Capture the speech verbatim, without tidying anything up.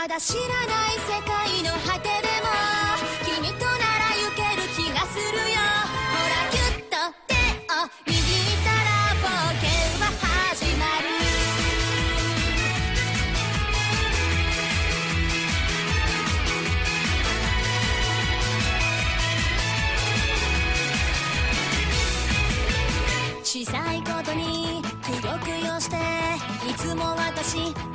まだ知らない世界の果てでも君となら行ける気がするよ。ほらぎゅっと手を握ったら冒険は始まる。小さいことにくよくよしていつも私